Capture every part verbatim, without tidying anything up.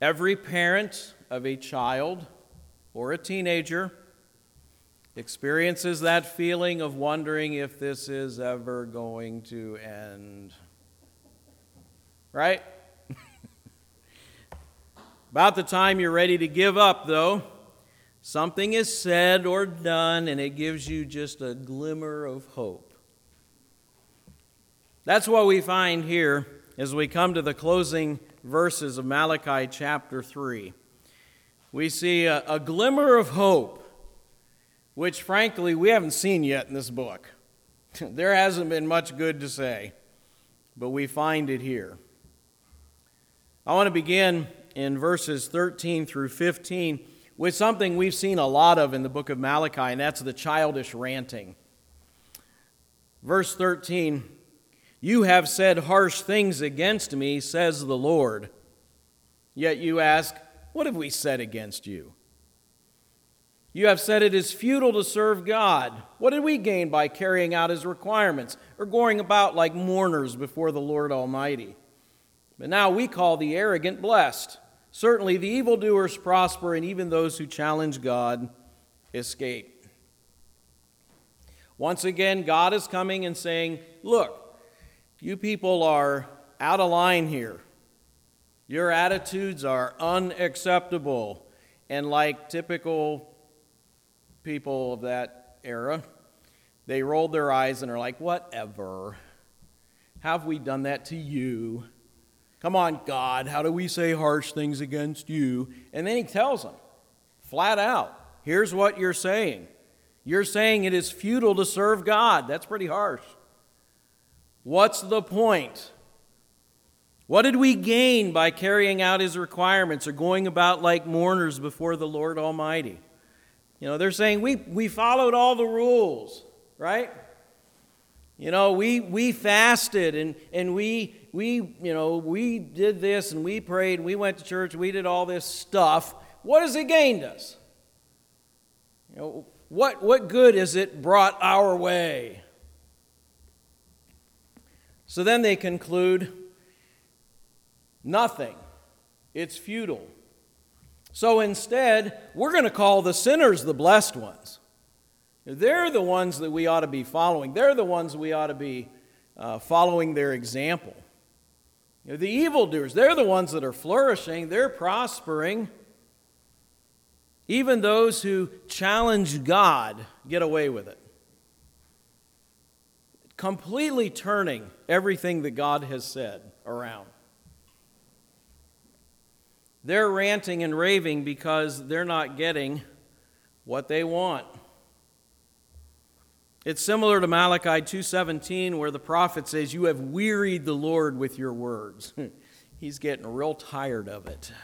Every parent of a child or a teenager experiences that feeling of wondering if this is ever going to end. Right? About the time you're ready to give up, though, something is said or done, and it gives you just a glimmer of hope. That's what we find here as we come to the closing verses of Malachi chapter three. We see a, a glimmer of hope, which frankly we haven't seen yet in this book. There hasn't been much good to say, but we find it here. I want to begin in verses thirteen through fifteen with something we've seen a lot of in the book of Malachi, and that's the childish ranting. Verse thirteen, "You have said harsh things against me, says the Lord. Yet you ask, what have we said against you? You have said it is futile to serve God. What did we gain by carrying out his requirements or going about like mourners before the Lord Almighty? But now we call the arrogant blessed. Certainly the evildoers prosper, and even those who challenge God escape." Once again, God is coming and saying, look, you people are out of line here. Your attitudes are unacceptable. And like typical people of that era, they rolled their eyes and are like, whatever. Have we done that to you? Come on, God, how do we say harsh things against you? And then he tells them, flat out, here's what you're saying. You're saying it is futile to serve God. That's pretty harsh. What's the point? What did we gain by carrying out his requirements or going about like mourners before the Lord Almighty? You know, they're saying we, we followed all the rules, right? You know, we we fasted and, and we we you know we did this and we prayed and we went to church, we did all this stuff. What has it gained us? You know, what what good has it brought our way? So then they conclude, nothing. It's futile. So instead, we're going to call the sinners the blessed ones. They're the ones that we ought to be following. They're the ones we ought to be uh, following their example. You know, the evildoers, they're the ones that are flourishing. They're prospering. Even those who challenge God get away with it. Completely turning everything that God has said around. They're ranting and raving because they're not getting what they want. It's similar to Malachi two seventeen, where the prophet says, you have wearied the Lord with your words. He's getting real tired of it.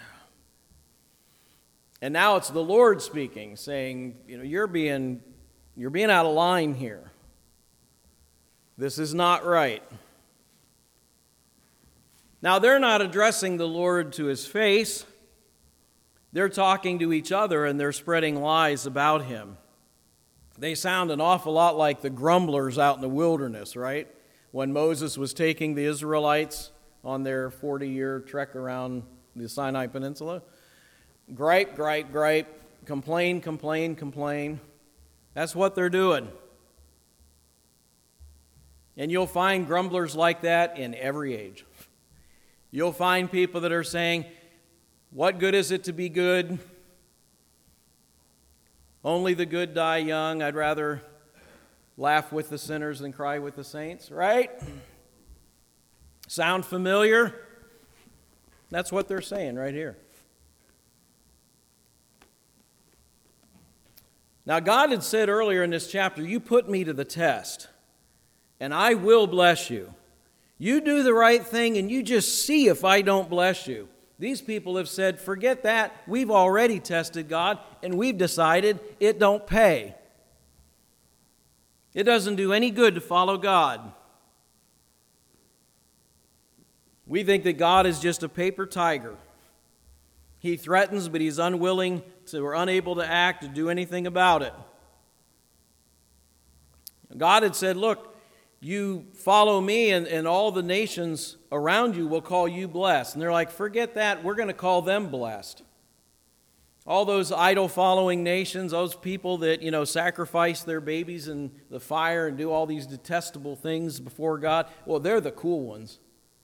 And now it's the Lord speaking, saying, you know, you're being, you're being out of line here. This is not right. Now, they're not addressing the Lord to his face. They're talking to each other and they're spreading lies about him. They sound an awful lot like the grumblers out in the wilderness, right? When Moses was taking the Israelites on their forty-year trek around the Sinai Peninsula. Gripe, gripe, gripe, complain, complain, complain. That's what they're doing. And you'll find grumblers like that in every age. You'll find people that are saying, what good is it to be good? Only the good die young. I'd rather laugh with the sinners than cry with the saints, right? Sound familiar? That's what they're saying right here. Now, God had said earlier in this chapter, you put me to the test, and I will bless you. You do the right thing, and you just see if I don't bless you. These people have said, forget that. We've already tested God, and we've decided it don't pay. It doesn't do any good to follow God. We think that God is just a paper tiger. He threatens, but he's unwilling to or unable to act to do anything about it. God had said, look, you follow me, and, and all the nations around you will call you blessed. And they're like, forget that, we're going to call them blessed. All those idol-following nations, those people that, you know, sacrifice their babies in the fire and do all these detestable things before God, well, they're the cool ones.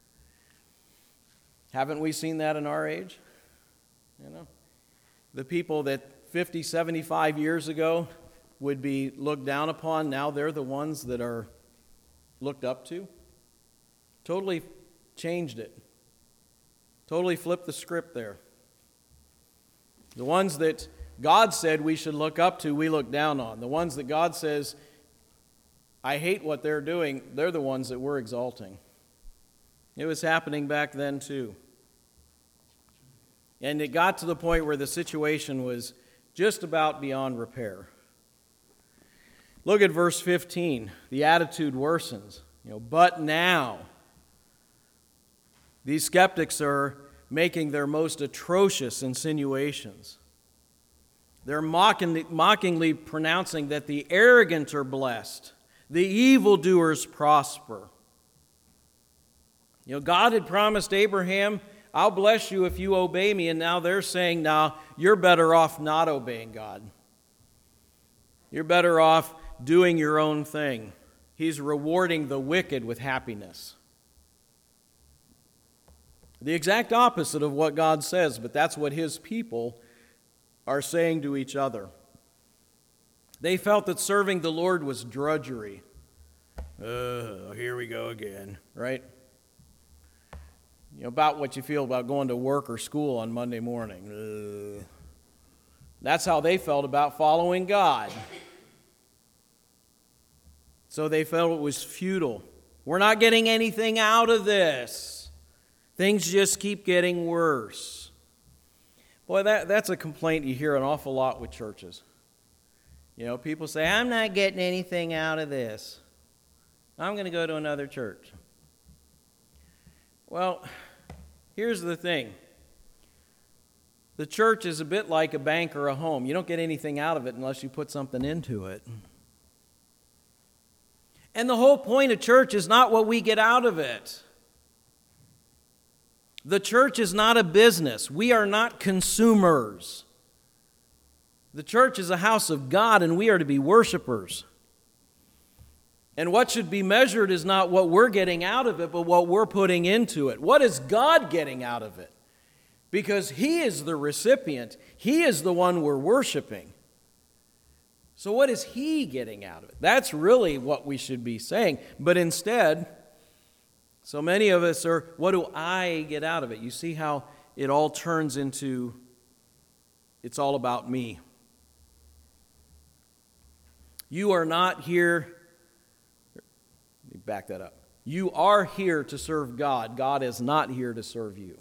Haven't we seen that in our age? You know, the people that fifty, seventy-five years ago would be looked down upon, now they're the ones that are looked up to. Totally changed it. Totally flipped the script there. The ones that God said we should look up to, we look down on. The ones that God says, I hate what they're doing, they're the ones that we're exalting. It was happening back then too. And it got to the point where the situation was just about beyond repair. Look at verse fifteen. The attitude worsens. You know, but now, these skeptics are making their most atrocious insinuations. They're mockingly, mockingly pronouncing that the arrogant are blessed, the evildoers prosper. You know, God had promised Abraham, I'll bless you if you obey me, and now they're saying, now you're better off not obeying God. You're better off doing your own thing. He's rewarding the wicked with happiness. The exact opposite of what God says, but that's what his people are saying to each other. They felt that serving the Lord was drudgery. Uh, here we go again, right? You know, about what you feel about going to work or school on Monday morning. Uh, that's how they felt about following God. So they felt it was futile. We're not getting anything out of this. Things just keep getting worse. Boy, that, that's a complaint you hear an awful lot with churches. You know, people say, I'm not getting anything out of this. I'm going to go to another church. Well, here's the thing. The church is a bit like a bank or a home. You don't get anything out of it unless you put something into it. And the whole point of church is not what we get out of it. The church is not a business. We are not consumers. The church is a house of God, and we are to be worshipers. And what should be measured is not what we're getting out of it, but what we're putting into it. What is God getting out of it? Because He is the recipient. He is the one we're worshiping. So what is He getting out of it? That's really what we should be saying. But instead, so many of us are, what do I get out of it? You see how it all turns into, it's all about me. You are not here, let me back that up. You are here to serve God. God is not here to serve you.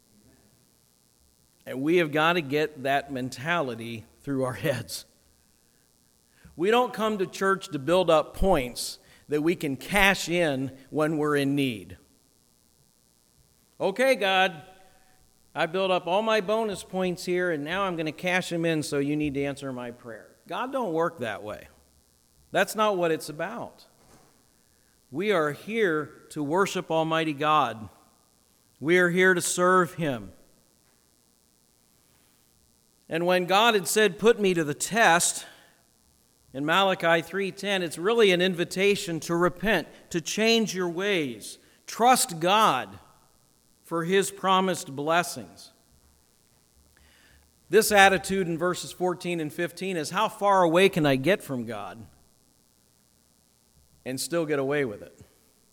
And we have got to get that mentality through our heads. We don't come to church to build up points that we can cash in when we're in need. Okay, God, I built up all my bonus points here, and now I'm going to cash them in, so you need to answer my prayer. God don't work that way. That's not what it's about. We are here to worship Almighty God. We are here to serve Him. And when God had said, put me to the test, in Malachi three ten, it's really an invitation to repent, to change your ways. Trust God for His promised blessings. This attitude in verses fourteen and fifteen is, how far away can I get from God and still get away with it?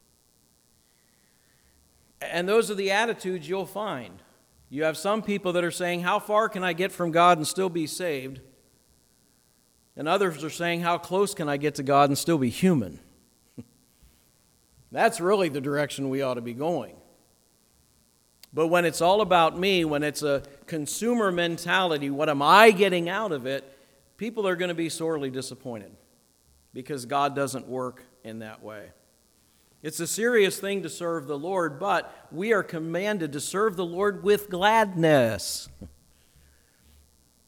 And those are the attitudes you'll find. You have some people that are saying, how far can I get from God and still be saved? And others are saying, how close can I get to God and still be human? That's really the direction we ought to be going. But when it's all about me, when it's a consumer mentality, what am I getting out of it, people are going to be sorely disappointed because God doesn't work in that way. It's a serious thing to serve the Lord, but we are commanded to serve the Lord with gladness.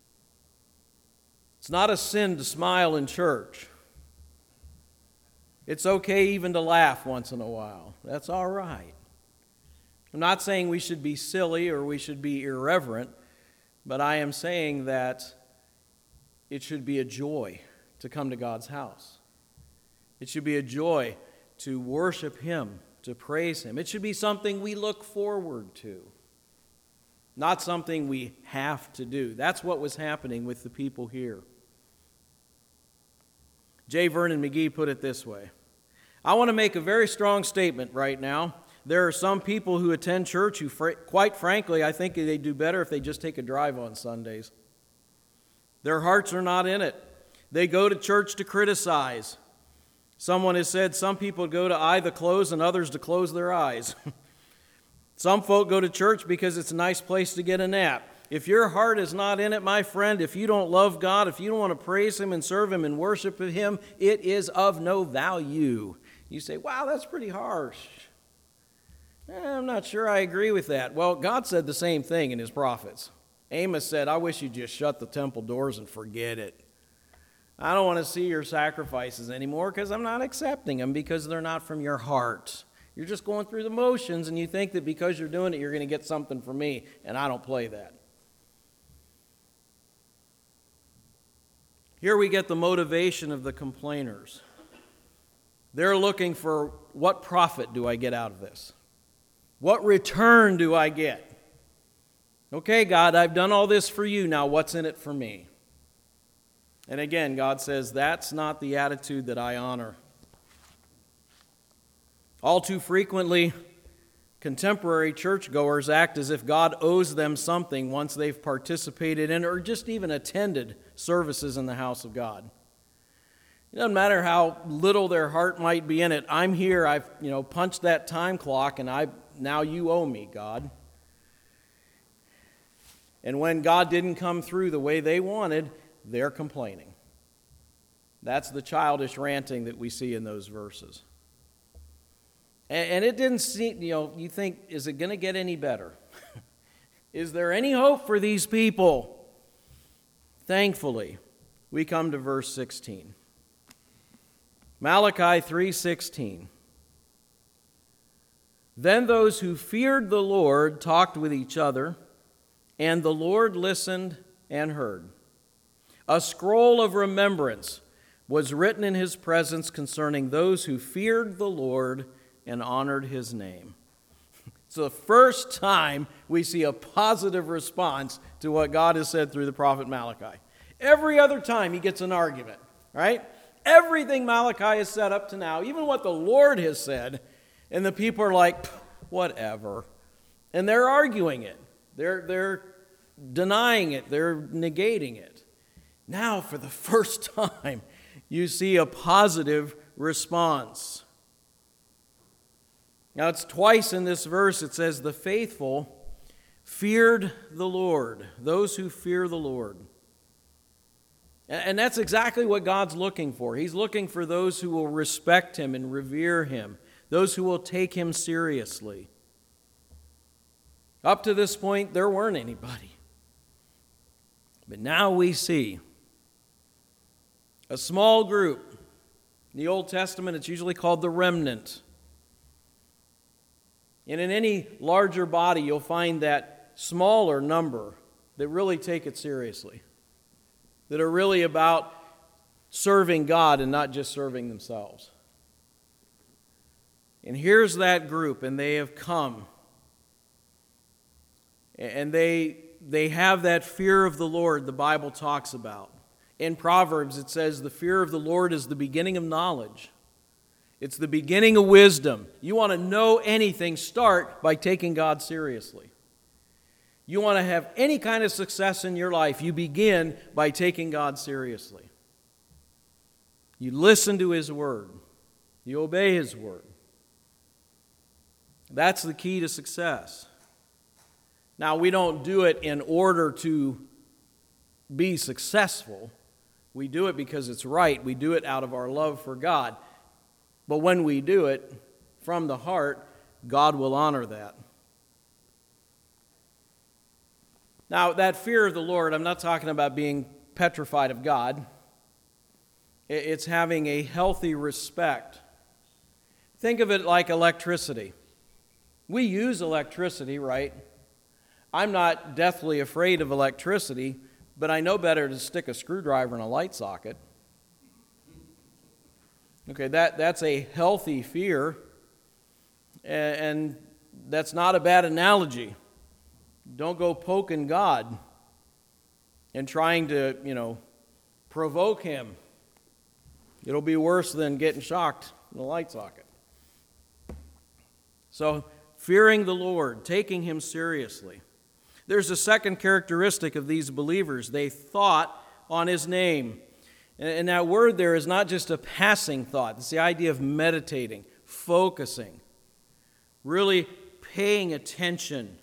It's not a sin to smile in church. It's okay even to laugh once in a while. That's all right. I'm not saying we should be silly or we should be irreverent, but I am saying that it should be a joy to come to God's house. It should be a joy to worship Him, to praise Him. It should be something we look forward to, not something we have to do. That's what was happening with the people here. J. Vernon McGee put it this way: I want to make a very strong statement right now. There are some people who attend church who, fr- quite frankly, I think they do better if they just take a drive on Sundays. Their hearts are not in it. They go to church to criticize. Someone has said some people go to eye the closed and others to close their eyes. Some folk go to church because it's a nice place to get a nap. If your heart is not in it, my friend, if you don't love God, if you don't want to praise Him and serve Him and worship Him, it is of no value. You say, wow, that's pretty harsh. Eh, I'm not sure I agree with that. Well, God said the same thing in His prophets. Amos said, I wish you'd just shut the temple doors and forget it. I don't want to see your sacrifices anymore because I'm not accepting them because they're not from your heart. You're just going through the motions and you think that because you're doing it, you're going to get something from me, and I don't play that. Here we get the motivation of the complainers. They're looking for, what profit do I get out of this? What return do I get? Okay, God, I've done all this for you. Now what's in it for me? And again, God says, that's not the attitude that I honor. All too frequently, contemporary churchgoers act as if God owes them something once they've participated in or just even attended services in the house of God. It doesn't matter how little their heart might be in it. I'm here, I've you know punched that time clock, and I now you owe me, God. And when God didn't come through the way they wanted, they're complaining. That's the childish ranting that we see in those verses. And it didn't seem, you know, you think, is it going to get any better? Is there any hope for these people? Thankfully, we come to verse sixteen. Malachi three sixteen. Then those who feared the Lord talked with each other, and the Lord listened and heard. A scroll of remembrance was written in His presence concerning those who feared the Lord and honored His name. It's the first time we see a positive response to what God has said through the prophet Malachi. Every other time He gets an argument, right? Everything Malachi has said up to now, even what the Lord has said, and the people are like, whatever. And they're arguing it. They're, they're denying it. They're negating it. Now, for the first time, you see a positive response. Now, it's twice in this verse it says, the faithful feared the Lord, those who fear the Lord. And that's exactly what God's looking for. He's looking for those who will respect Him and revere Him, those who will take Him seriously. Up to this point, there weren't anybody. But now we see a small group. In the Old Testament, it's usually called the remnant. And in any larger body, you'll find that smaller number that really take it seriously, that are really about serving God and not just serving themselves. And here's that group, and they have come. And they, they have that fear of the Lord the Bible talks about. In Proverbs, it says, the fear of the Lord is the beginning of knowledge. It's the beginning of wisdom. You want to know anything, start by taking God seriously. You want to have any kind of success in your life, you begin by taking God seriously. You listen to His word. You obey His word. That's the key to success. Now, we don't do it in order to be successful. We do it because it's right. We do it out of our love for God. But when we do it from the heart, God will honor that. Now, that fear of the Lord, I'm not talking about being petrified of God. It's having a healthy respect Think of it like electricity. We use electricity, right? I'm not deathly afraid of electricity, but I know better to stick a screwdriver in a light socket. Okay, that, that's a healthy fear, and that's not a bad analogy. Don't go poking God and trying to, you know, provoke him. It'll be worse than getting shocked in the light socket. So, fearing the Lord, taking him seriously. There's a second characteristic of these believers. They thought on his name. And that word there is not just a passing thought. It's the idea of meditating, focusing, really paying attention.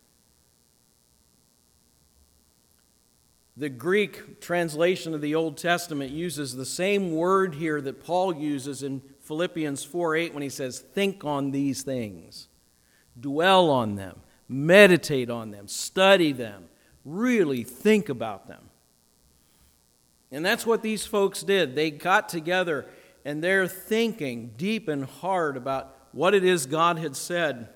The Greek translation of the Old Testament uses the same word here that Paul uses in Philippians four eight when he says, think on these things, dwell on them, meditate on them, study them, really think about them. And that's what these folks did. They got together and they're thinking deep and hard about what it is God had said.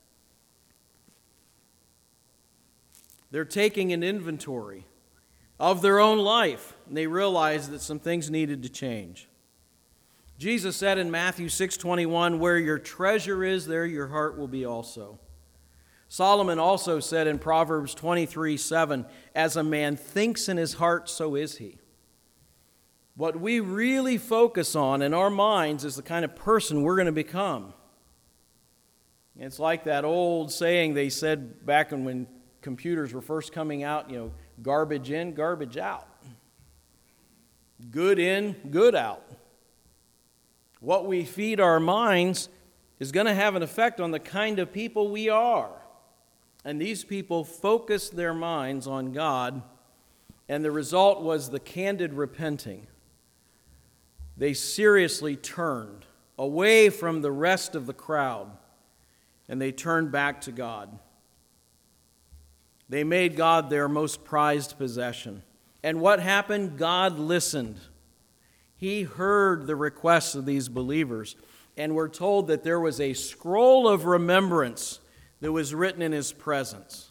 They're taking an inventory of their own life, and they realized that some things needed to change. Jesus said in Matthew six twenty-one, where your treasure is, there your heart will be also. Solomon also said in Proverbs twenty-three seven, as a man thinks in his heart, so is he. What we really focus on in our minds is the kind of person we're going to become. It's like that old saying they said back when, when computers were first coming out, you know, garbage in, garbage out. Good in, good out. What we feed our minds is going to have an effect on the kind of people we are. And these people focused their minds on God, and the result was the candid repenting. They seriously turned away from the rest of the crowd, and they turned back to God. They made God their most prized possession. And what happened? God listened. He heard the requests of these believers, and we're told that there was a scroll of remembrance that was written in his presence.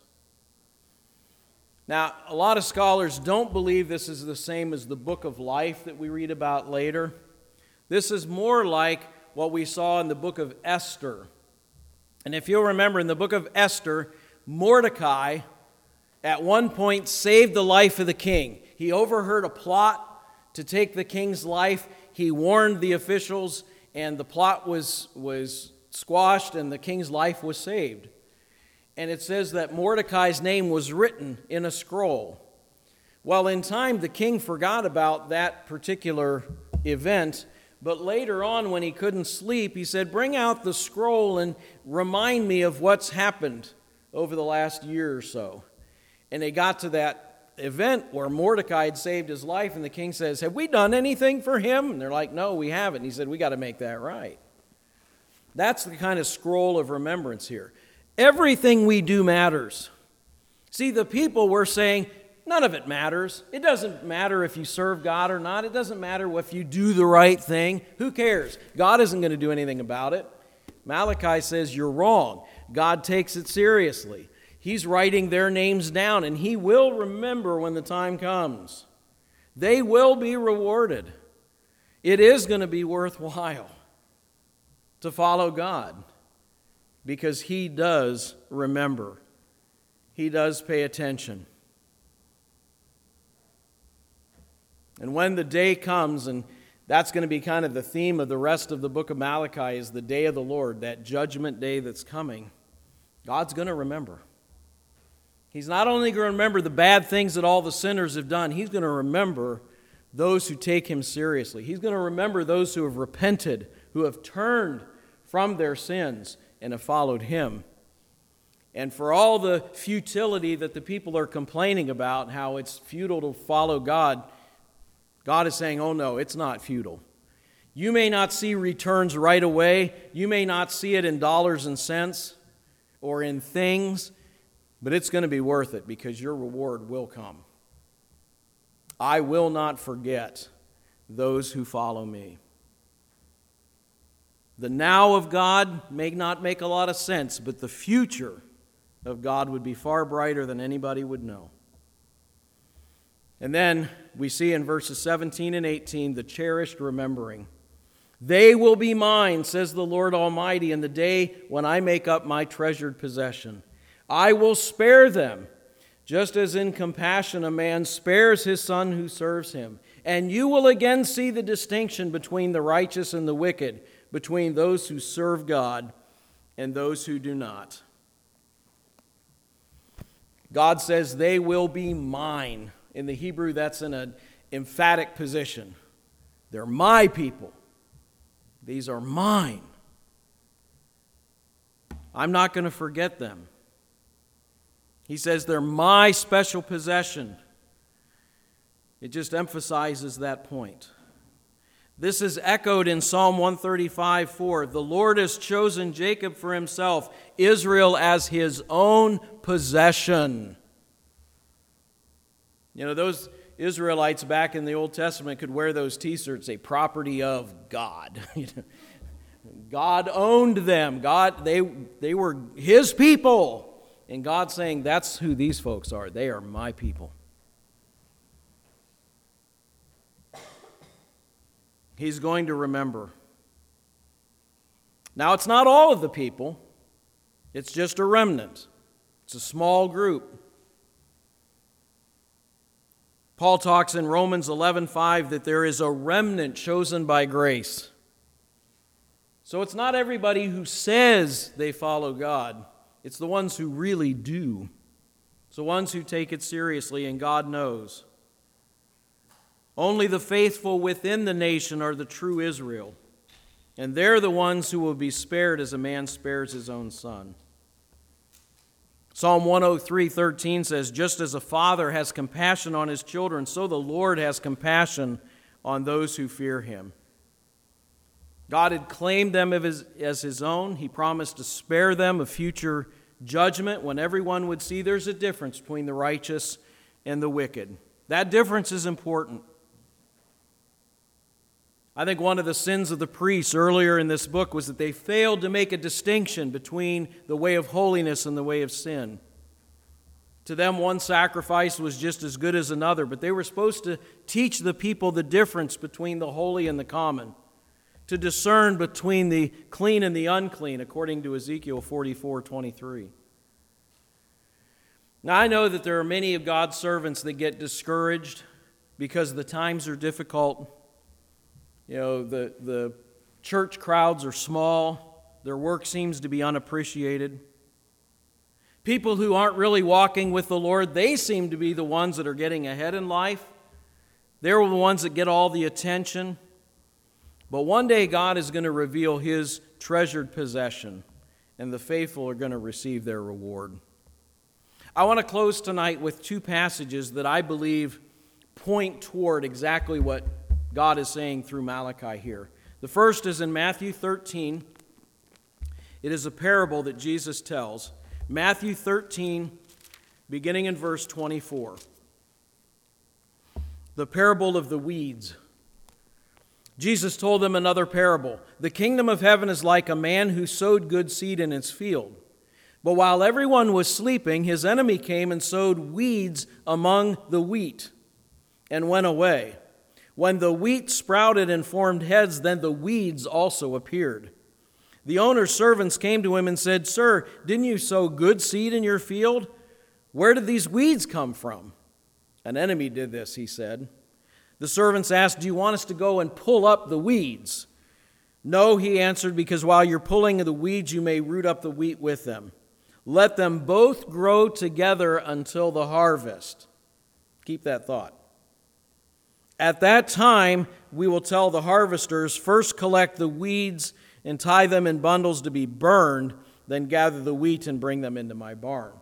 Now, a lot of scholars don't believe this is the same as the book of life that we read about later. This is more like what we saw in the book of Esther. And if you'll remember, in the book of Esther, Mordecai at one point saved the life of the king. He overheard a plot to take the king's life. He warned the officials, and the plot was, was squashed, and the king's life was saved. And it says that Mordecai's name was written in a scroll. Well, in time, the king forgot about that particular event, but later on, when he couldn't sleep, he said, bring out the scroll and remind me of what's happened over the last year or so. And they got to that event where Mordecai had saved his life, and the king says, have we done anything for him? And they're like, no, we haven't. And he said, we got to make that right. That's the kind of scroll of remembrance here. Everything we do matters. See, the people were saying, none of it matters. It doesn't matter if you serve God or not. It doesn't matter if you do the right thing. Who cares? God isn't going to do anything about it. Malachi says you're wrong. God takes it seriously. He's writing their names down, and he will remember when the time comes. They will be rewarded. It is going to be worthwhile to follow God, because he does remember. He does pay attention. And when the day comes, and that's going to be kind of the theme of the rest of the book of Malachi, is the day of the Lord, that judgment day that's coming, God's going to remember. He's not only going to remember the bad things that all the sinners have done, he's going to remember those who take him seriously. He's going to remember those who have repented, who have turned from their sins and have followed him. And for all the futility that the people are complaining about, how it's futile to follow God, God is saying, oh no, it's not futile. You may not see returns right away. You may not see it in dollars and cents or in things, but it's going to be worth it, because your reward will come. I will not forget those who follow me. The now of God may not make a lot of sense, but the future of God would be far brighter than anybody would know. And then we see in verses seventeen and eighteen the cherished remembering. They will be mine, says the Lord Almighty, in the day when I make up my treasured possession. I will spare them, just as in compassion a man spares his son who serves him. And you will again see the distinction between the righteous and the wicked, between those who serve God and those who do not. God says they will be mine. In the Hebrew, that's in an emphatic position. They're my people. These are mine. I'm not going to forget them. He says they're my special possession. It just emphasizes that point. This is echoed in Psalm one thirty-five four. The Lord has chosen Jacob for himself, Israel as his own possession. You know, those Israelites back in the Old Testament could wear those t-shirts, a property of God. God owned them. God, they, they were his people. And God's saying, that's who these folks are. They are my people. He's going to remember. Now, it's not all of the people. It's just a remnant. It's a small group. Paul talks in Romans eleven five that there is a remnant chosen by grace. So it's not everybody who says they follow God. It's the ones who really do. It's the ones who take it seriously, and God knows. Only the faithful within the nation are the true Israel, and they're the ones who will be spared as a man spares his own son. Psalm one oh three thirteen says, just as a father has compassion on his children, so the Lord has compassion on those who fear him. God had claimed them as his own. He promised to spare them a future judgment when everyone would see there's a difference between the righteous and the wicked. That difference is important. I think one of the sins of the priests earlier in this book was that they failed to make a distinction between the way of holiness and the way of sin. To them, one sacrifice was just as good as another, but they were supposed to teach the people the difference between the holy and the common, to discern between the clean and the unclean, according to Ezekiel forty-four twenty-three. Now, I know that there are many of God's servants that get discouraged because the times are difficult. You know, the, the church crowds are small. Their work seems to be unappreciated. People who aren't really walking with the Lord, they seem to be the ones that are getting ahead in life. They're the ones that get all the attention. But one day God is going to reveal his treasured possession, and the faithful are going to receive their reward. I want to close tonight with two passages that I believe point toward exactly what God is saying through Malachi here. The first is in Matthew thirteen. It is a parable that Jesus tells. Matthew thirteen, beginning in verse twenty-four. The parable of the weeds. Jesus told them another parable. The kingdom of heaven is like a man who sowed good seed in his field. But while everyone was sleeping, his enemy came and sowed weeds among the wheat and went away. When the wheat sprouted and formed heads, then the weeds also appeared. The owner's servants came to him and said, Sir, didn't you sow good seed in your field? Where did these weeds come from? An enemy did this, he said. The servants asked, Do you want us to go and pull up the weeds? No, he answered, because while you're pulling the weeds, you may root up the wheat with them. Let them both grow together until the harvest. Keep that thought. At that time, we will tell the harvesters, first collect the weeds and tie them in bundles to be burned, then gather the wheat and bring them into my barn.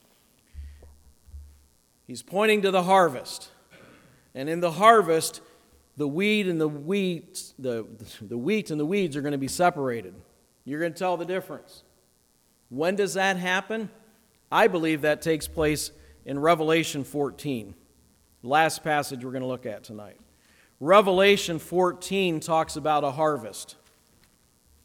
He's pointing to the harvest. And in the harvest, the weed and the wheat, the, the wheat and the weeds are going to be separated. You're going to tell the difference. When does that happen? I believe that takes place in Revelation fourteen. Last passage we're going to look at tonight. Revelation fourteen talks about a harvest.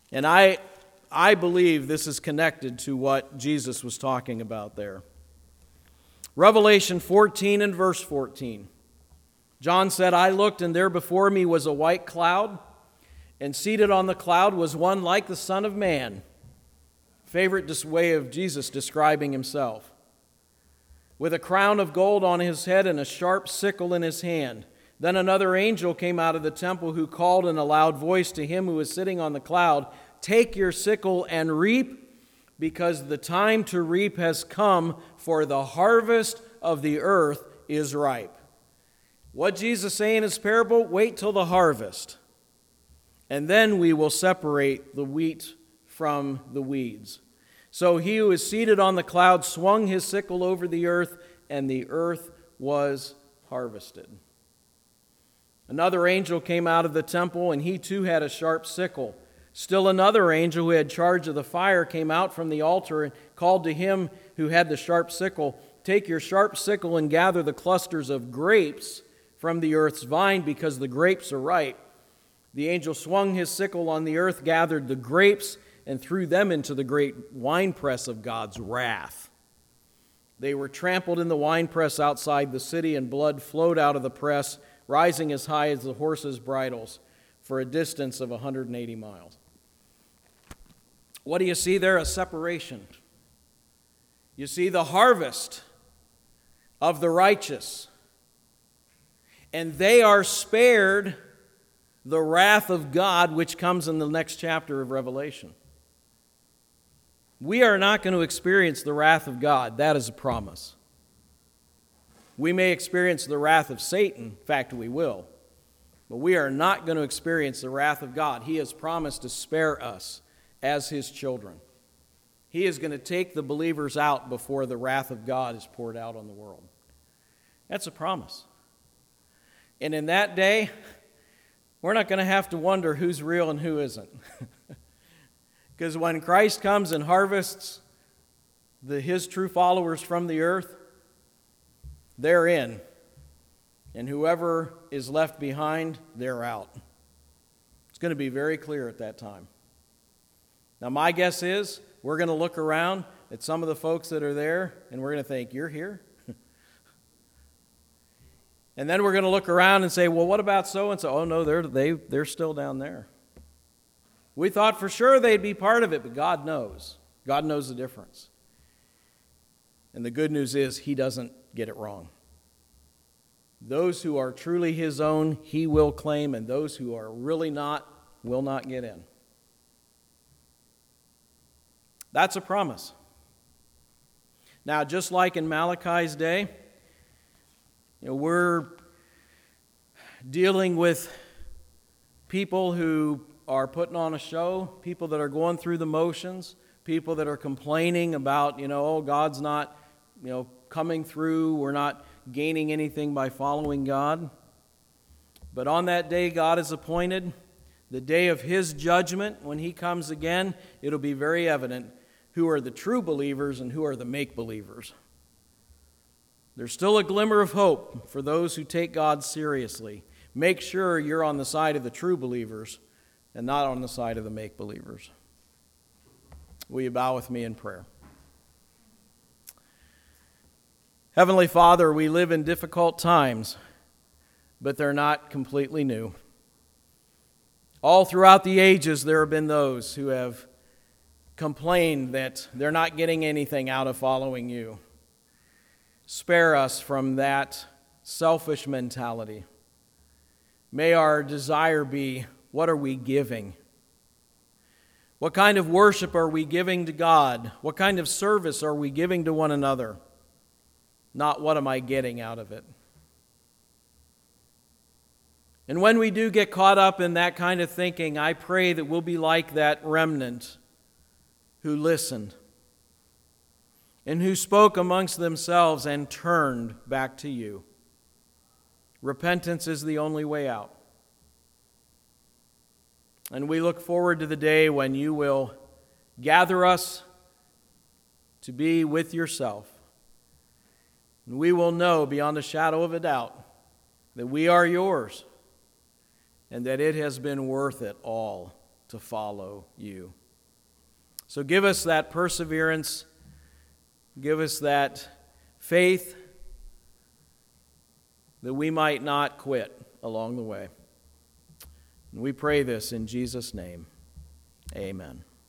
And I, I believe this is connected to what Jesus was talking about there. Revelation fourteen and verse fourteen. John said, I looked, and there before me was a white cloud, and seated on the cloud was one like the Son of Man. Favorite way of Jesus describing himself. With a crown of gold on his head and a sharp sickle in his hand. Then another angel came out of the temple who called in a loud voice to him who was sitting on the cloud, take your sickle and reap, because the time to reap has come, for the harvest of the earth is ripe. What Jesus say in his parable? Wait till the harvest, and then we will separate the wheat from the weeds. So he who is seated on the cloud swung his sickle over the earth, and the earth was harvested. Another angel came out of the temple, and he too had a sharp sickle. Still another angel who had charge of the fire came out from the altar and called to him who had the sharp sickle, take your sharp sickle and gather the clusters of grapes from the earth's vine, because the grapes are ripe. The angel swung his sickle on the earth, gathered the grapes, and threw them into the great winepress of God's wrath. They were trampled in the winepress outside the city, and blood flowed out of the press, rising as high as the horses' bridles, for a distance of one hundred eighty miles. What do you see there? A separation. You see the harvest of the righteous, and they are spared the wrath of God, which comes in the next chapter of Revelation. We are not going to experience the wrath of God. That is a promise. We may experience the wrath of Satan. In fact, we will. But we are not going to experience the wrath of God. He has promised to spare us as his children. He is going to take the believers out before the wrath of God is poured out on the world. That's a promise. And in that day, we're not going to have to wonder who's real and who isn't. Because when Christ comes and harvests the, his true followers from the earth, they're in. And whoever is left behind, they're out. It's going to be very clear at that time. Now, my guess is we're going to look around at some of the folks that are there, and we're going to think, you're here? And then we're going to look around and say, well, what about so-and-so? Oh, no, they're, they, they're still down there. We thought for sure they'd be part of it, but God knows. God knows the difference. And the good news is he doesn't get it wrong. Those who are truly his own, he will claim, and those who are really not will not get in. That's a promise. Now, just like in Malachi's day, you know, we're dealing with people who are putting on a show, people that are going through the motions, people that are complaining about, you know, oh, God's not, you know, coming through, we're not gaining anything by following God. But on that day God is appointed, the day of his judgment, when he comes again, it'll be very evident who are the true believers and who are the make-believers. There's still a glimmer of hope for those who take God seriously. Make sure you're on the side of the true believers and not on the side of the make-believers. Will you bow with me in prayer? Heavenly Father, we live in difficult times, but they're not completely new. All throughout the ages, there have been those who have complained that they're not getting anything out of following you. Spare us from that selfish mentality. May our desire be, what are we giving? What kind of worship are we giving to God? What kind of service are we giving to one another? Not what am I getting out of it? And when we do get caught up in that kind of thinking, I pray that we'll be like that remnant who listened and who spoke amongst themselves and turned back to you. Repentance is the only way out. And we look forward to the day when you will gather us to be with yourself. And we will know beyond a shadow of a doubt that we are yours and that it has been worth it all to follow you. So give us that perseverance, give us that faith that we might not quit along the way. And we pray this in Jesus' name. Amen.